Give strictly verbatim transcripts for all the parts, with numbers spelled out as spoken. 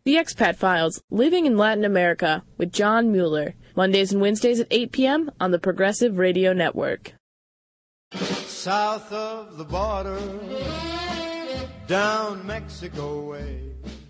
The Expat Files, Living in Latin America, with John Mueller, Mondays and Wednesdays at eight p.m. on the Progressive Radio Network. South of the border, down Mexico way,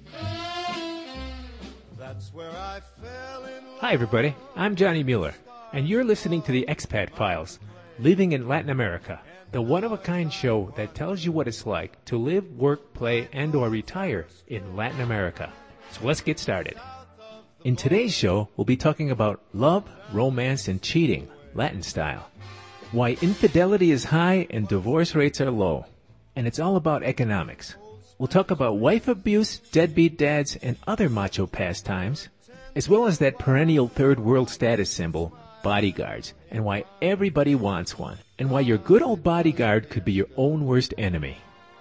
that's where I fell in love. Hi everybody, I'm Johnny Mueller, and you're listening to the Expat Files, Living in Latin America, the one-of-a-kind show that tells you what it's like to live, work, play, and or retire in Latin America. So let's get started. In today's show, we'll be talking about love, romance, and cheating, Latin style. Why infidelity is high and divorce rates are low. And it's all about economics. We'll talk about wife abuse, deadbeat dads, and other macho pastimes, as well as that perennial third world status symbol, bodyguards, and why everybody wants one, and why your good old bodyguard could be your own worst enemy.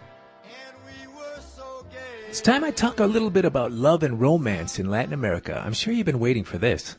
It's time I talk a little bit about love and romance in Latin America. I'm sure you've been waiting for this.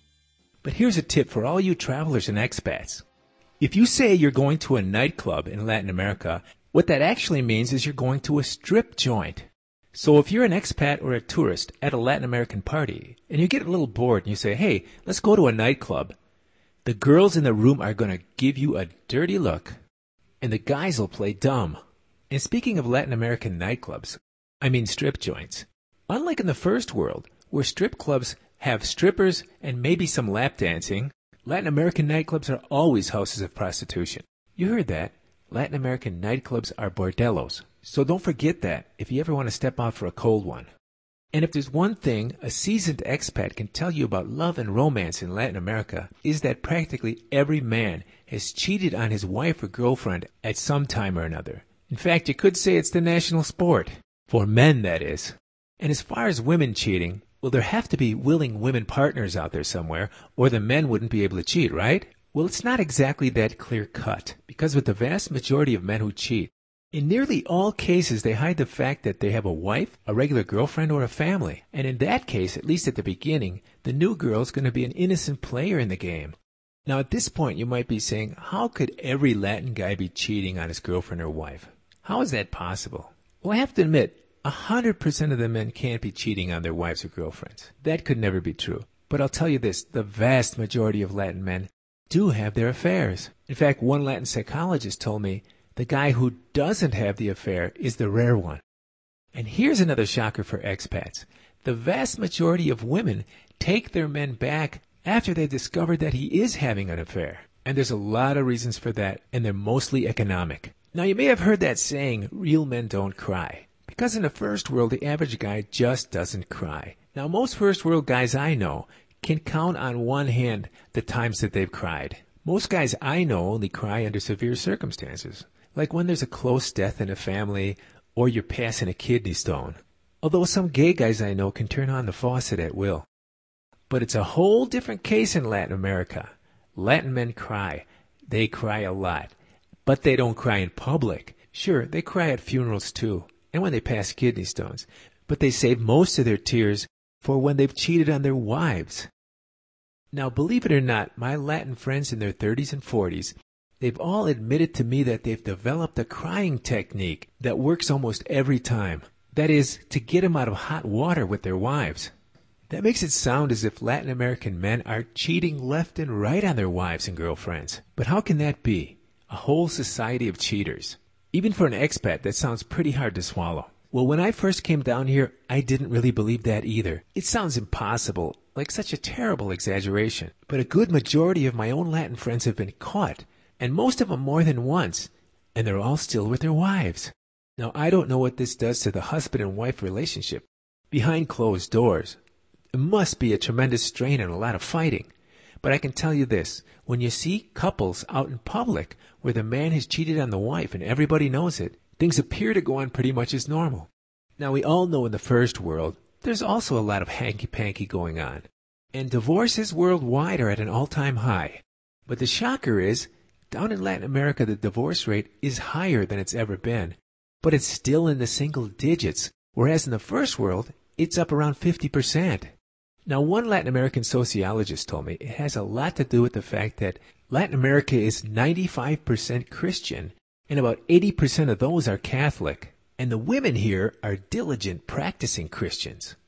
But here's a tip for all you travelers and expats. If you say you're going to a nightclub in Latin America, what that actually means is you're going to a strip joint. So if you're an expat or a tourist at a Latin American party, and you get a little bored and you say, hey, let's go to a nightclub, the girls in the room are going to give you a dirty look, and the guys will play dumb. And speaking of Latin American nightclubs, I mean strip joints. Unlike in the first world, where strip clubs have strippers and maybe some lap dancing, Latin American nightclubs are always houses of prostitution. You heard that. Latin American nightclubs are bordellos. So don't forget that if you ever want to step out for a cold one. And if there's one thing a seasoned expat can tell you about love and romance in Latin America, is that practically every man has cheated on his wife or girlfriend at some time or another. In fact, you could say it's the national sport. For men, that is. And as far as women cheating, well, there have to be willing women partners out there somewhere, or the men wouldn't be able to cheat, right? Well, it's not exactly that clear-cut, because with the vast majority of men who cheat, in nearly all cases they hide the fact that they have a wife, a regular girlfriend, or a family. And in that case, at least at the beginning, the new girl's going to be an innocent player in the game. Now, at this point, you might be saying, how could every Latin guy be cheating on his girlfriend or wife? How is that possible? Well, I have to admit, one hundred percent of the men can't be cheating on their wives or girlfriends. That could never be true. But I'll tell you this, the vast majority of Latin men do have their affairs. In fact, one Latin psychologist told me the guy who doesn't have the affair is the rare one. And here's another shocker for expats. The vast majority of women take their men back after they've discovered that he is having an affair. And there's a lot of reasons for that, and they're mostly economic. Now, you may have heard that saying, real men don't cry. Because in the first world, the average guy just doesn't cry. Now, most first world guys I know can count on one hand the times that they've cried. Most guys I know only cry under severe circumstances, like when there's a close death in a family or you're passing a kidney stone. Although some gay guys I know can turn on the faucet at will. But it's a whole different case in Latin America. Latin men cry. They cry a lot. But they don't cry in public. Sure, they cry at funerals too, and when they pass kidney stones, but they save most of their tears for when they've cheated on their wives. Now, believe it or not, my Latin friends in their thirties and forties, they've all admitted to me that they've developed a crying technique that works almost every time. That is, to get them out of hot water with their wives. That makes it sound as if Latin American men are cheating left and right on their wives and girlfriends. But how can that be? A whole society of cheaters. Even for an expat, that sounds pretty hard to swallow. Well, when I first came down here, I didn't really believe that either. It sounds impossible, like such a terrible exaggeration. But a good majority of my own Latin friends have been caught, and most of them more than once, and they're all still with their wives. Now, I don't know what this does to the husband and wife relationship behind closed doors. It must be a tremendous strain and a lot of fighting. But I can tell you this, when you see couples out in public where the man has cheated on the wife and everybody knows it, things appear to go on pretty much as normal. Now, we all know in the first world, there's also a lot of hanky-panky going on. And divorces worldwide are at an all-time high. But the shocker is, down in Latin America, the divorce rate is higher than it's ever been. But it's still in the single digits, whereas in the first world, it's up around fifty percent. Now, one Latin American sociologist told me it has a lot to do with the fact that Latin America is ninety-five percent Christian, and about eighty percent of those are Catholic. And the women here are diligent practicing Christians.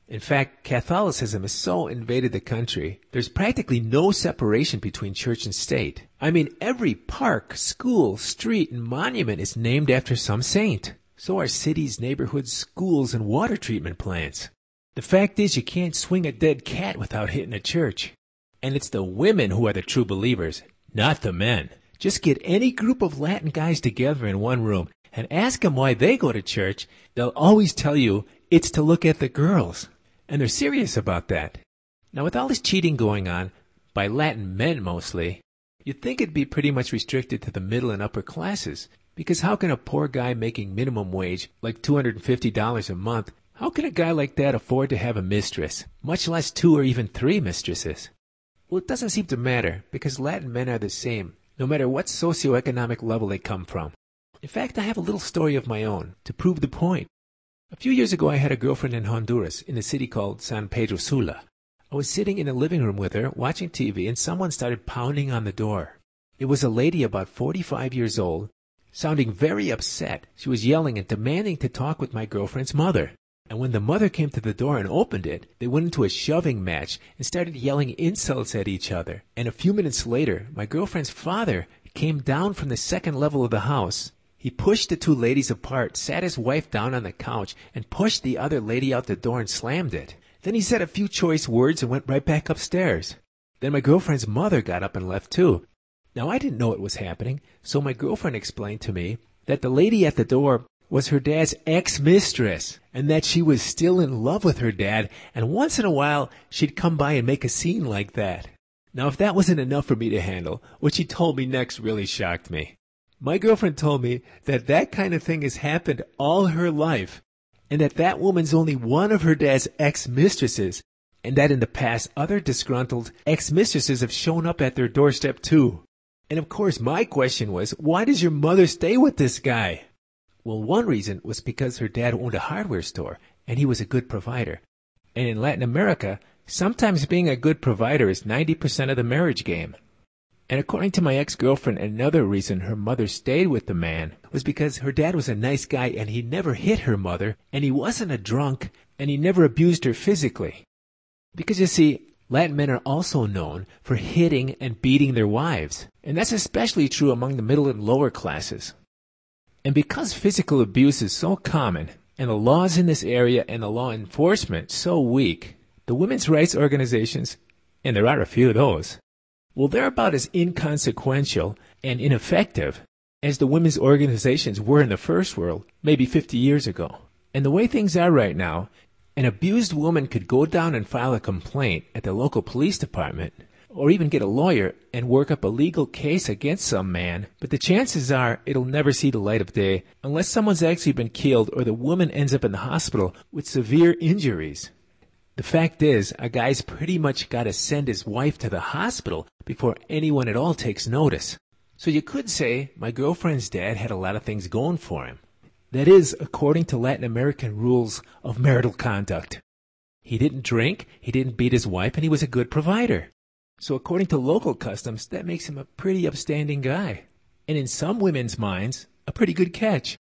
In fact, Catholicism has so invaded the country, there's practically no separation between church and state. I mean, every park, school, street, and monument is named after some saint. So are cities, neighborhoods, schools, and water treatment plants. The fact is, you can't swing a dead cat without hitting a church. And it's the women who are the true believers, not the men. Just get any group of Latin guys together in one room and ask them why they go to church. They'll always tell you it's to look at the girls. And they're serious about that. Now, with all this cheating going on, by Latin men mostly, you'd think it'd be pretty much restricted to the middle and upper classes. Because how can a poor guy making minimum wage, like two hundred fifty dollars a month, how can a guy like that afford to have a mistress, much less two or even three mistresses? Well, it doesn't seem to matter, because Latin men are the same, no matter what socioeconomic level they come from. In fact, I have a little story of my own to prove the point. A few years ago, I had a girlfriend in Honduras, in a city called San Pedro Sula. I was sitting in the living room with her, watching T V, and someone started pounding on the door. It was a lady about forty-five years old, sounding very upset. She was yelling and demanding to talk with my girlfriend's mother. And when the mother came to the door and opened it, they went into a shoving match and started yelling insults at each other. And a few minutes later, my girlfriend's father came down from the second level of the house. He pushed the two ladies apart, sat his wife down on the couch, and pushed the other lady out the door and slammed it. Then he said a few choice words and went right back upstairs. Then my girlfriend's mother got up and left too. Now, I didn't know it was happening, so my girlfriend explained to me that the lady at the door was her dad's ex-mistress, and that she was still in love with her dad, and once in a while she'd come by and make a scene like that. Now, if that wasn't enough for me to handle, what she told me next really shocked me. My girlfriend told me that that kind of thing has happened all her life, and that that woman's only one of her dad's ex-mistresses, and that in the past other disgruntled ex-mistresses have shown up at their doorstep too. And of course my question was, why does your mother stay with this guy? Well, one reason was because her dad owned a hardware store, and he was a good provider. And in Latin America, sometimes being a good provider is ninety percent of the marriage game. And according to my ex-girlfriend, another reason her mother stayed with the man was because her dad was a nice guy and he never hit her mother, and he wasn't a drunk, and he never abused her physically. Because you see, Latin men are also known for hitting and beating their wives, and that's especially true among the middle and lower classes. And because physical abuse is so common, and the laws in this area and the law enforcement so weak, the women's rights organizations, and there are a few of those, well, they're about as inconsequential and ineffective as the women's organizations were in the first world, maybe fifty years ago. And the way things are right now, an abused woman could go down and file a complaint at the local police department, or even get a lawyer and work up a legal case against some man, but the chances are it'll never see the light of day unless someone's actually been killed or the woman ends up in the hospital with severe injuries. The fact is, a guy's pretty much got to send his wife to the hospital before anyone at all takes notice. So you could say my girlfriend's dad had a lot of things going for him. That is, according to Latin American rules of marital conduct. He didn't drink, he didn't beat his wife, and he was a good provider. So according to local customs, that makes him a pretty upstanding guy. And in some women's minds, a pretty good catch.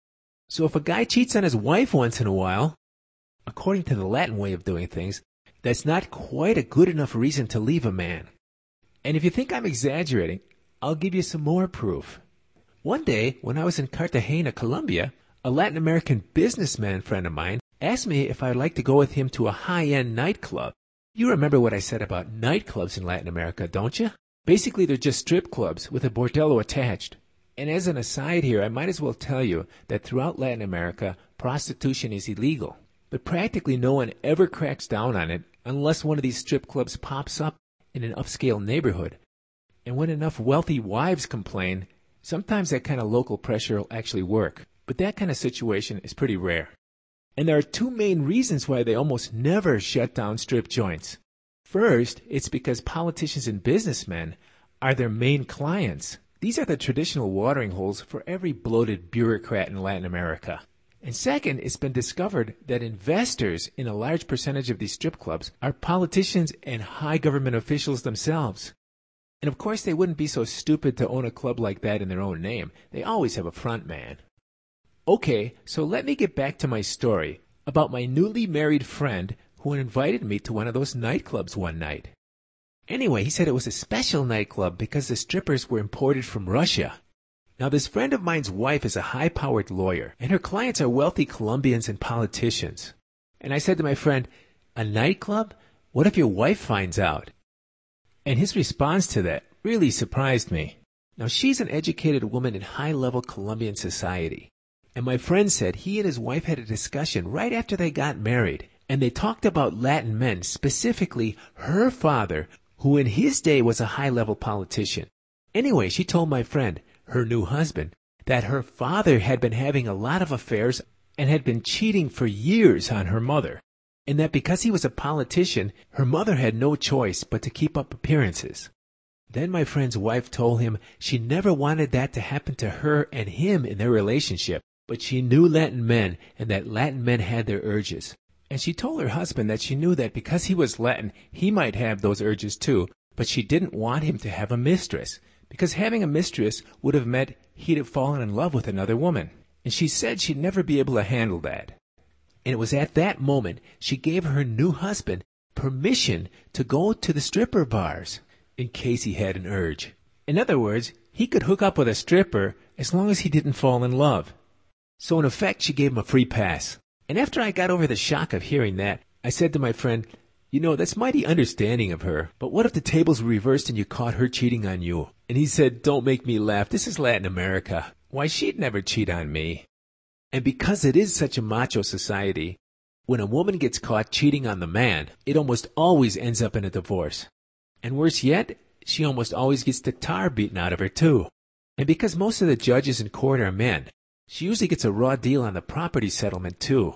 So if a guy cheats on his wife once in a while, according to the Latin way of doing things, that's not quite a good enough reason to leave a man. And if you think I'm exaggerating, I'll give you some more proof. One day, when I was in Cartagena, Colombia, a Latin American businessman friend of mine asked me if I'd like to go with him to a high-end nightclub. You remember what I said about nightclubs in Latin America, don't you? Basically, they're just strip clubs with a bordello attached. And as an aside here, I might as well tell you that throughout Latin America, prostitution is illegal. But practically no one ever cracks down on it unless one of these strip clubs pops up in an upscale neighborhood. And when enough wealthy wives complain, sometimes that kind of local pressure will actually work. But that kind of situation is pretty rare. And there are two main reasons why they almost never shut down strip joints. First, it's because politicians and businessmen are their main clients. These are the traditional watering holes for every bloated bureaucrat in Latin America. And second, it's been discovered that investors in a large percentage of these strip clubs are politicians and high government officials themselves. And of course, they wouldn't be so stupid to own a club like that in their own name. They always have a front man. Okay, so let me get back to my story about my newly married friend who invited me to one of those nightclubs one night. Anyway, he said it was a special nightclub because the strippers were imported from Russia. Now, this friend of mine's wife is a high-powered lawyer, and her clients are wealthy Colombians and politicians. And I said to my friend, a nightclub? What if your wife finds out? And his response to that really surprised me. Now, she's an educated woman in high-level Colombian society. And my friend said he and his wife had a discussion right after they got married, and they talked about Latin men, specifically her father, who in his day was a high-level politician. Anyway, she told my friend, her new husband, that her father had been having a lot of affairs and had been cheating for years on her mother, and that because he was a politician, her mother had no choice but to keep up appearances. Then my friend's wife told him she never wanted that to happen to her and him in their relationship, but she knew Latin men and that Latin men had their urges. And she told her husband that she knew that because he was Latin, he might have those urges too, but she didn't want him to have a mistress, because having a mistress would have meant he'd have fallen in love with another woman. And she said she'd never be able to handle that. And it was at that moment she gave her new husband permission to go to the stripper bars in case he had an urge. In other words, he could hook up with a stripper as long as he didn't fall in love. So in effect, she gave him a free pass. And after I got over the shock of hearing that, I said to my friend, you know, that's mighty understanding of her, but what if the tables were reversed and you caught her cheating on you? And he said, don't make me laugh, this is Latin America. Why, she'd never cheat on me. And because it is such a macho society, when a woman gets caught cheating on the man, it almost always ends up in a divorce. And worse yet, she almost always gets the tar beaten out of her too. And because most of the judges in court are men, she usually gets a raw deal on the property settlement too.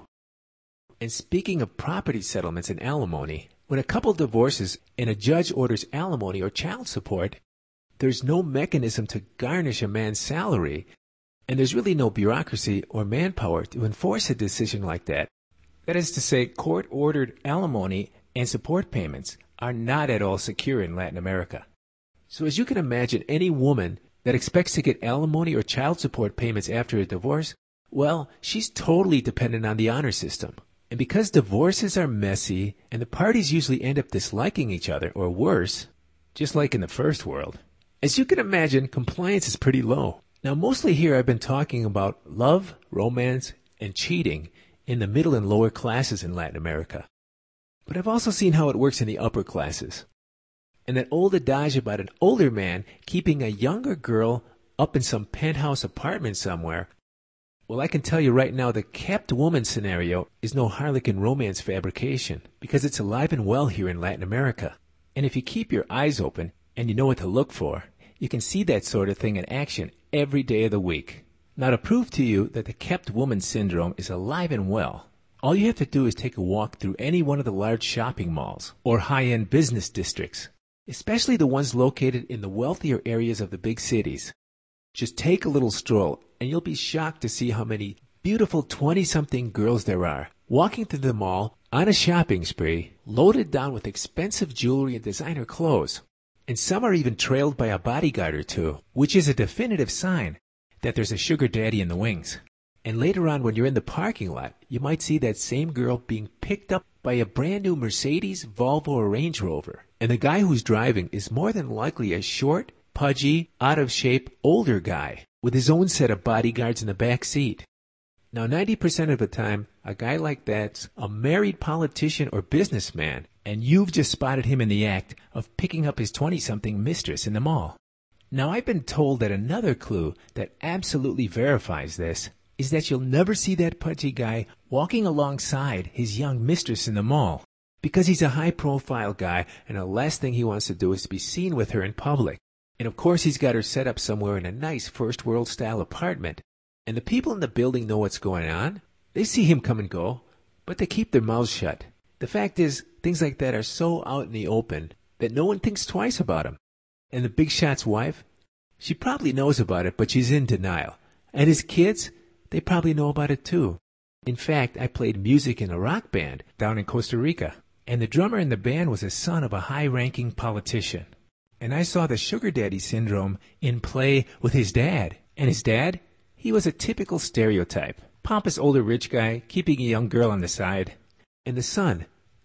And speaking of property settlements and alimony, when a couple divorces and a judge orders alimony or child support, there's no mechanism to garnish a man's salary, and there's really no bureaucracy or manpower to enforce a decision like that. That is to say, court-ordered alimony and support payments are not at all secure in Latin America. So as you can imagine, any woman that expects to get alimony or child support payments after a divorce, well, she's totally dependent on the honor system. And because divorces are messy and the parties usually end up disliking each other, or worse, just like in the first world, as you can imagine, compliance is pretty low. Now, mostly here I've been talking about love, romance, and cheating in the middle and lower classes in Latin America. But I've also seen how it works in the upper classes. And that old adage about an older man keeping a younger girl up in some penthouse apartment somewhere, well, I can tell you right now the kept woman scenario is no Harlequin romance fabrication, because it's alive and well here in Latin America. And if you keep your eyes open and you know what to look for, you can see that sort of thing in action every day of the week. Now, to prove to you that the kept woman syndrome is alive and well, all you have to do is take a walk through any one of the large shopping malls or high-end business districts, especially the ones located in the wealthier areas of the big cities. Just take a little stroll, and you'll be shocked to see how many beautiful twenty-something girls there are walking through the mall on a shopping spree, loaded down with expensive jewelry and designer clothes. And some are even trailed by a bodyguard or two, which is a definitive sign that there's a sugar daddy in the wings. And later on, when you're in the parking lot, you might see that same girl being picked up by a brand new Mercedes, Volvo, or Range Rover. And the guy who's driving is more than likely a short, pudgy, out-of-shape, older guy with his own set of bodyguards in the back seat. Now, ninety percent of the time, a guy like that's a married politician or businessman, and you've just spotted him in the act of picking up his twenty-something mistress in the mall. Now, I've been told that another clue that absolutely verifies this is that you'll never see that pudgy guy walking alongside his young mistress in the mall, because he's a high-profile guy, and the last thing he wants to do is to be seen with her in public. And of course, he's got her set up somewhere in a nice first-world-style apartment. And the people in the building know what's going on. They see him come and go, but they keep their mouths shut. The fact is, things like that are so out in the open that no one thinks twice about them. And the big shot's wife, she probably knows about it, but she's in denial. And his kids, they probably know about it too. In fact, I played music in a rock band down in Costa Rica, and the drummer in the band was a son of a high-ranking politician. And I saw the sugar daddy syndrome in play with his dad. And his dad? He was a typical stereotype. Pompous older rich guy, keeping a young girl on the side. And the son,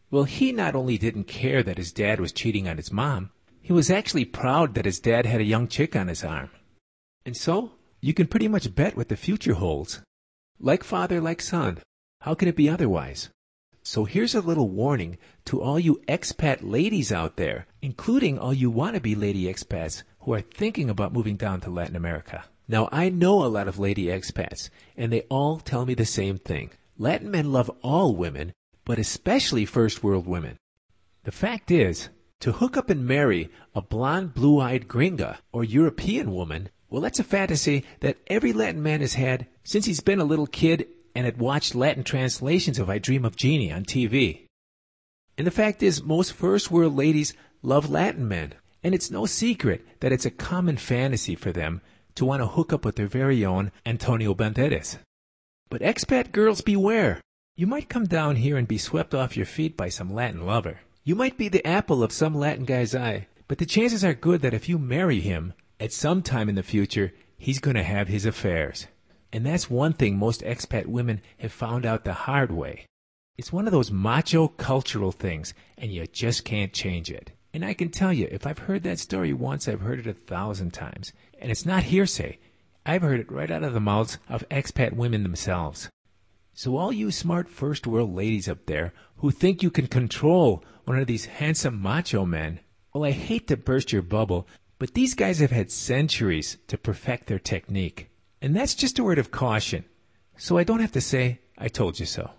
Well, he not only didn't care that his dad was cheating on his mom, he was actually proud that his dad had a young chick on his arm. And so, you can pretty much bet what the future holds. Like father, like son. How can it be otherwise? So here's a little warning to all you expat ladies out there, including all you wannabe lady expats who are thinking about moving down to Latin America. Now, I know a lot of lady expats, and they all tell me the same thing. Latin men love all women, but especially first world women. The fact is, to hook up and marry a blonde, blue-eyed gringa or European woman, well, that's a fantasy that every Latin man has had since he's been a little kid and had watched Latin translations of I Dream of Jeannie on T V. And the fact is, most first world ladies love Latin men, and it's no secret that it's a common fantasy for them to want to hook up with their very own Antonio Banderas. But expat girls beware. You might come down here and be swept off your feet by some Latin lover. You might be the apple of some Latin guy's eye, but the chances are good that if you marry him, at some time in the future, he's going to have his affairs. And that's one thing most expat women have found out the hard way. It's one of those macho cultural things, and you just can't change it. And I can tell you, if I've heard that story once, I've heard it a thousand times. And it's not hearsay. I've heard it right out of the mouths of expat women themselves. So all you smart first world ladies up there who think you can control one of these handsome macho men, well, I hate to burst your bubble, but these guys have had centuries to perfect their technique. And that's just a word of caution. So I don't have to say, I told you so.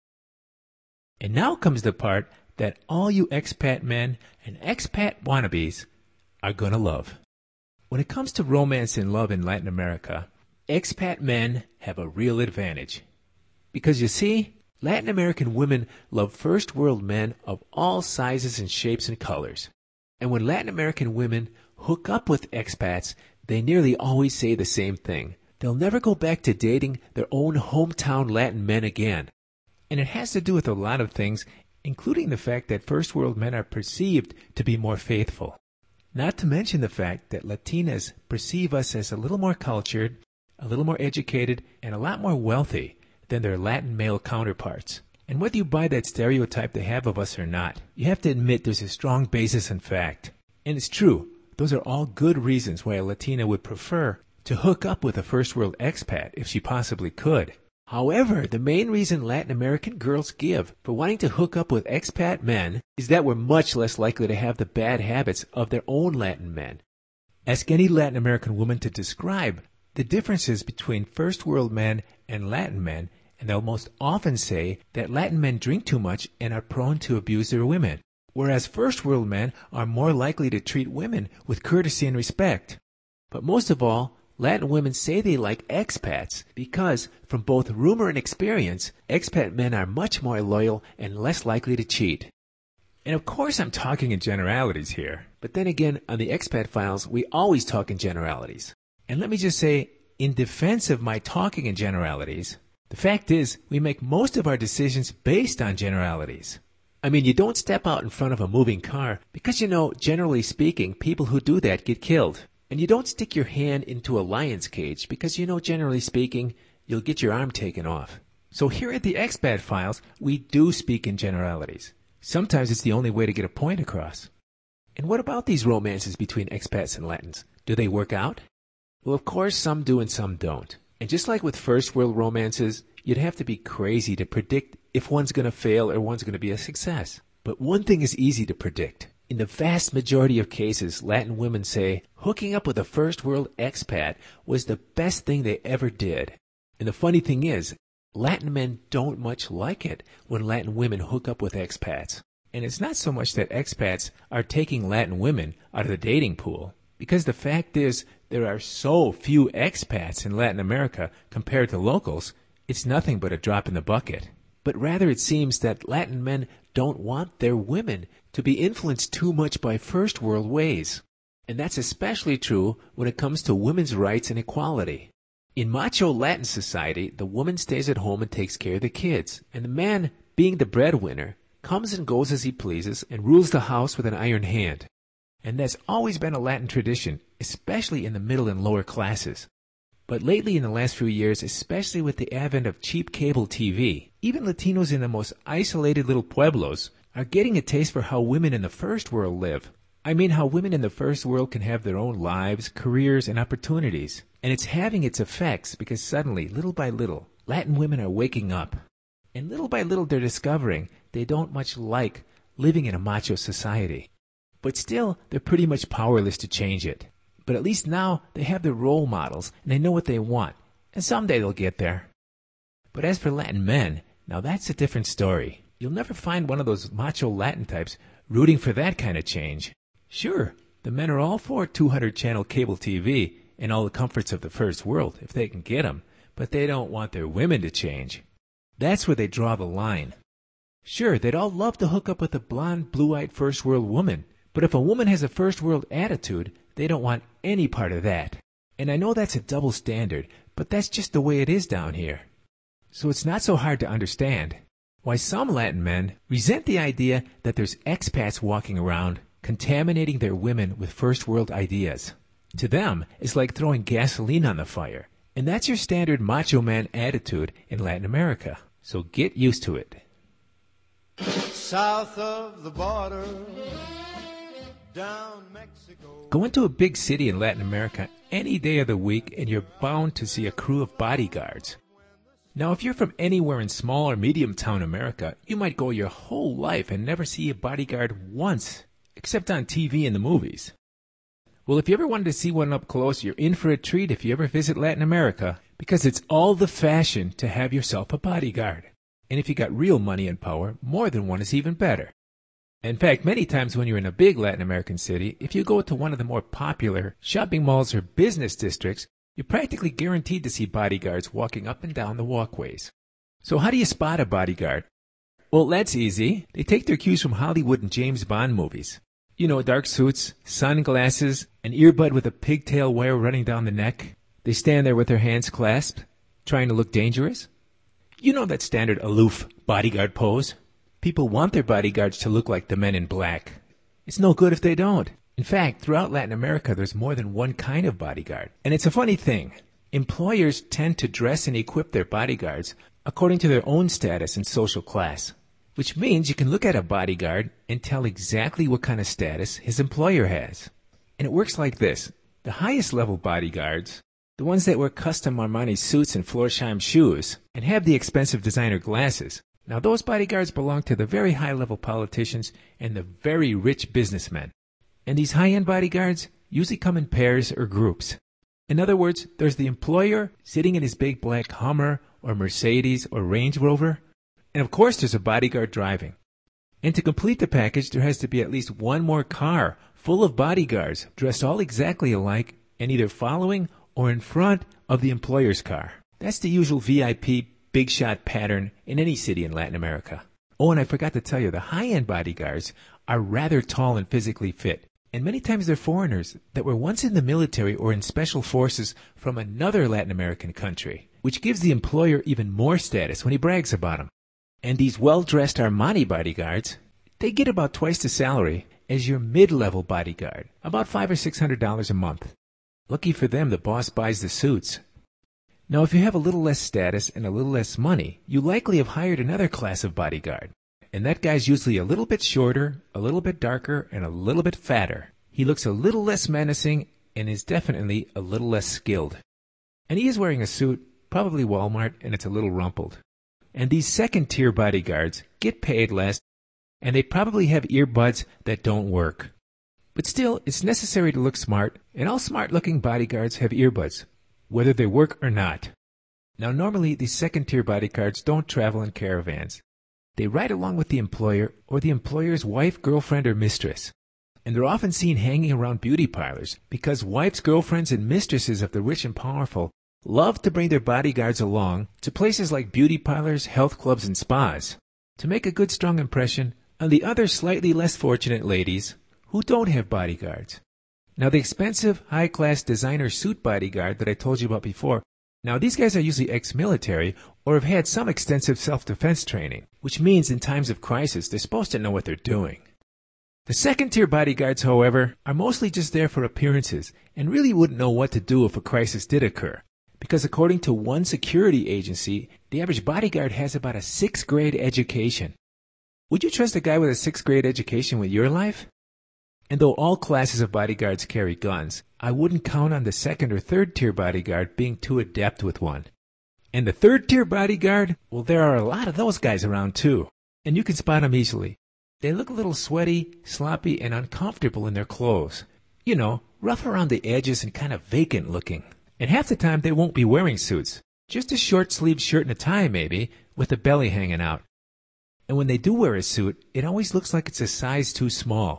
And now comes the part that all you expat men and expat wannabes are gonna love. When it comes to romance and love in Latin America, expat men have a real advantage. Because you see, Latin American women love first world men of all sizes and shapes and colors. And when Latin American women hook up with expats, they nearly always say the same thing. They'll never go back to dating their own hometown Latin men again. And it has to do with a lot of things, including the fact that first world men are perceived to be more faithful. Not to mention the fact that Latinas perceive us as a little more cultured, a little more educated, and a lot more wealthy than their Latin male counterparts. And whether you buy that stereotype they have of us or not, you have to admit there's a strong basis in fact. And it's true. Those are all good reasons why a Latina would prefer to hook up with a first world expat if she possibly could. However, the main reason Latin American girls give for wanting to hook up with expat men is that we're much less likely to have the bad habits of their own Latin men. Ask any Latin American woman to describe the differences between first world men and Latin men, and they'll most often say that Latin men drink too much and are prone to abuse their women, whereas first world men are more likely to treat women with courtesy and respect. But most of all, Latin women say they like expats because, from both rumor and experience, expat men are much more loyal and less likely to cheat. And of course I'm talking in generalities here, but then again, on the Expat Files, we always talk in generalities. And let me just say, in defense of my talking in generalities, the fact is, we make most of our decisions based on generalities. I mean, you don't step out in front of a moving car because, you know, generally speaking, people who do that get killed. And you don't stick your hand into a lion's cage because, you know, generally speaking, you'll get your arm taken off. So here at the Expat Files, we do speak in generalities. Sometimes it's the only way to get a point across. And what about these romances between expats and Latins? Do they work out? Well, of course, some do and some don't. And just like with first world romances, you'd have to be crazy to predict if one's going to fail or one's going to be a success. But one thing is easy to predict. In the vast majority of cases, Latin women say hooking up with a first world expat was the best thing they ever did. And the funny thing is, Latin men don't much like it when Latin women hook up with expats. And it's not so much that expats are taking Latin women out of the dating pool, because the fact is there are so few expats in Latin America compared to locals, it's nothing but a drop in the bucket. But rather it seems that Latin men don't want their women to be influenced too much by first world ways. And that's especially true when it comes to women's rights and equality. In macho Latin society, the woman stays at home and takes care of the kids, and the man, being the breadwinner, comes and goes as he pleases and rules the house with an iron hand. And that's always been a Latin tradition, especially in the middle and lower classes. But lately in the last few years, especially with the advent of cheap cable T V, even Latinos in the most isolated little pueblos are getting a taste for how women in the first world live. I mean how women in the first world can have their own lives, careers, and opportunities. And it's having its effects because suddenly, little by little, Latin women are waking up. And little by little they're discovering they don't much like living in a macho society. But still, they're pretty much powerless to change it. But at least now they have their role models and they know what they want. And someday they'll get there. But as for Latin men, now that's a different story. You'll never find one of those macho Latin types rooting for that kind of change. Sure, the men are all for two hundred channel cable T V and all the comforts of the first world, if they can get them, but they don't want their women to change. That's where they draw the line. Sure, they'd all love to hook up with a blonde, blue-eyed first world woman, but if a woman has a first world attitude, they don't want any part of that. And I know that's a double standard, but that's just the way it is down here. So it's not so hard to understand why some Latin men resent the idea that there's expats walking around contaminating their women with first world ideas. To them, it's like throwing gasoline on the fire. And that's your standard macho man attitude in Latin America. So get used to it. South of the border, down Mexico. Go into a big city in Latin America any day of the week and you're bound to see a crew of bodyguards. Now, if you're from anywhere in small or medium town America, you might go your whole life and never see a bodyguard once, except on T V and the movies. Well, if you ever wanted to see one up close, you're in for a treat if you ever visit Latin America, because it's all the fashion to have yourself a bodyguard. And if you got real money and power, more than one is even better. In fact, many times when you're in a big Latin American city, if you go to one of the more popular shopping malls or business districts, you're practically guaranteed to see bodyguards walking up and down the walkways. So how do you spot a bodyguard? Well, that's easy. They take their cues from Hollywood and James Bond movies. You know, dark suits, sunglasses, an earbud with a pigtail wire running down the neck. They stand there with their hands clasped, trying to look dangerous. You know that standard aloof bodyguard pose. People want their bodyguards to look like the men in black. It's no good if they don't. In fact, throughout Latin America, there's more than one kind of bodyguard. And it's a funny thing. Employers tend to dress and equip their bodyguards according to their own status and social class, which means you can look at a bodyguard and tell exactly what kind of status his employer has. And it works like this. The highest level bodyguards, the ones that wear custom Armani suits and Florsheim shoes and have the expensive designer glasses, now those bodyguards belong to the very high level politicians and the very rich businessmen. And these high-end bodyguards usually come in pairs or groups. In other words, there's the employer sitting in his big black Hummer or Mercedes or Range Rover, and of course there's a bodyguard driving. And to complete the package, there has to be at least one more car full of bodyguards dressed all exactly alike and either following or in front of the employer's car. That's the usual V I P big shot pattern in any city in Latin America. Oh, and I forgot to tell you, the high-end bodyguards are rather tall and physically fit. And many times they're foreigners that were once in the military or in special forces from another Latin American country, which gives the employer even more status when he brags about them. And these well-dressed Armani bodyguards, they get about twice the salary as your mid-level bodyguard, about five or six hundred dollars a month. Lucky for them, the boss buys the suits. Now, if you have a little less status and a little less money, you likely have hired another class of bodyguard. And that guy's usually a little bit shorter, a little bit darker, and a little bit fatter. He looks a little less menacing and is definitely a little less skilled. And he is wearing a suit, probably Walmart, and it's a little rumpled. And these second-tier bodyguards get paid less, and they probably have earbuds that don't work. But still, it's necessary to look smart, and all smart-looking bodyguards have earbuds, whether they work or not. Now, normally, these second-tier bodyguards don't travel in caravans. They ride along with the employer or the employer's wife, girlfriend, or mistress. And they're often seen hanging around beauty parlors because wives, girlfriends, and mistresses of the rich and powerful love to bring their bodyguards along to places like beauty parlors, health clubs, and spas to make a good, strong impression on the other slightly less fortunate ladies who don't have bodyguards. Now, the expensive, high-class designer suit bodyguard that I told you about before, now these guys are usually ex-military or have had some extensive self-defense training, which means in times of crisis they're supposed to know what they're doing. The second-tier bodyguards, however, are mostly just there for appearances and really wouldn't know what to do if a crisis did occur, because according to one security agency, the average bodyguard has about a sixth grade education. Would you trust a guy with a sixth grade education with your life? And though all classes of bodyguards carry guns, I wouldn't count on the second or third tier bodyguard being too adept with one. And the third tier bodyguard, well, there are a lot of those guys around too. And you can spot them easily. They look a little sweaty, sloppy, and uncomfortable in their clothes. You know, rough around the edges and kind of vacant looking. And half the time they won't be wearing suits. Just a short-sleeved shirt and a tie maybe, with the belly hanging out. And when they do wear a suit, it always looks like it's a size too small.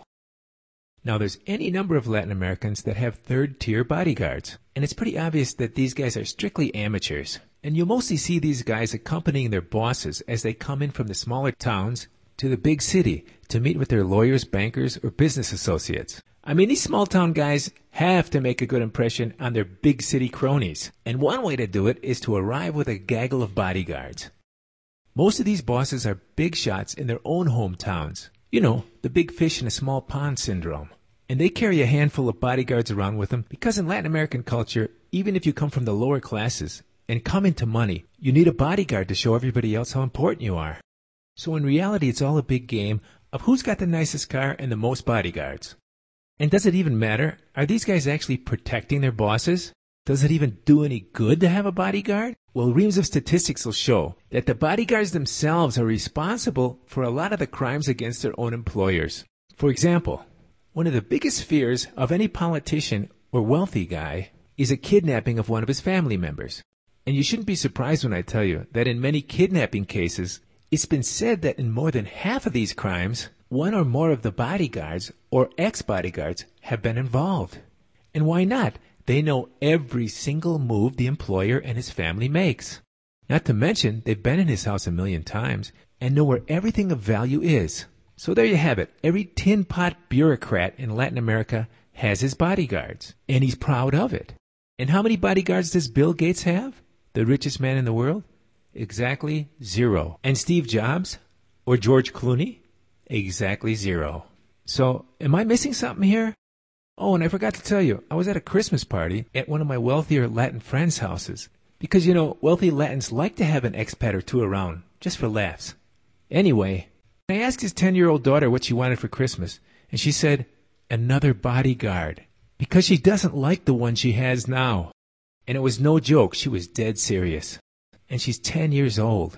Now there's any number of Latin Americans that have third-tier bodyguards. And it's pretty obvious that these guys are strictly amateurs. And you'll mostly see these guys accompanying their bosses as they come in from the smaller towns to the big city to meet with their lawyers, bankers, or business associates. I mean, these small-town guys have to make a good impression on their big city cronies. And one way to do it is to arrive with a gaggle of bodyguards. Most of these bosses are big shots in their own hometowns. You know, the big fish in a small pond syndrome. And they carry a handful of bodyguards around with them because in Latin American culture, even if you come from the lower classes and come into money, you need a bodyguard to show everybody else how important you are. So in reality, it's all a big game of who's got the nicest car and the most bodyguards. And does it even matter? Are these guys actually protecting their bosses? Does it even do any good to have a bodyguard? Well, reams of statistics will show that the bodyguards themselves are responsible for a lot of the crimes against their own employers. For example, one of the biggest fears of any politician or wealthy guy is a kidnapping of one of his family members. And you shouldn't be surprised when I tell you that in many kidnapping cases, it's been said that in more than half of these crimes, one or more of the bodyguards or ex-bodyguards have been involved. And why not? They know every single move the employer and his family makes. Not to mention, they've been in his house a million times and know where everything of value is. So there you have it. Every tin pot bureaucrat in Latin America has his bodyguards, and he's proud of it. And how many bodyguards does Bill Gates have? The richest man in the world? Exactly zero. And Steve Jobs? Or George Clooney? Exactly zero. So, am I missing something here? Oh, and I forgot to tell you, I was at a Christmas party at one of my wealthier Latin friends' houses. Because, you know, wealthy Latins like to have an expat or two around, just for laughs. Anyway, I asked his ten-year-old daughter what she wanted for Christmas, and she said, another bodyguard. Because she doesn't like the one she has now. And it was no joke, she was dead serious. And she's ten years old.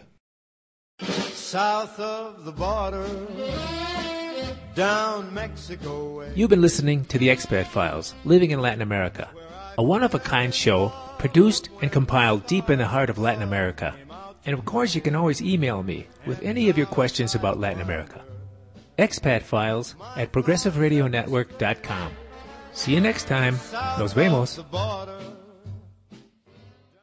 South of the border, down Mexico way. You've been listening to the Expat Files, Living in Latin America, a one-of-a-kind show produced and compiled deep in the heart of Latin America. And of course, you can always email me with any of your questions about Latin America. Expat Files at progressive radio network dot com. See you next time. Nos vemos.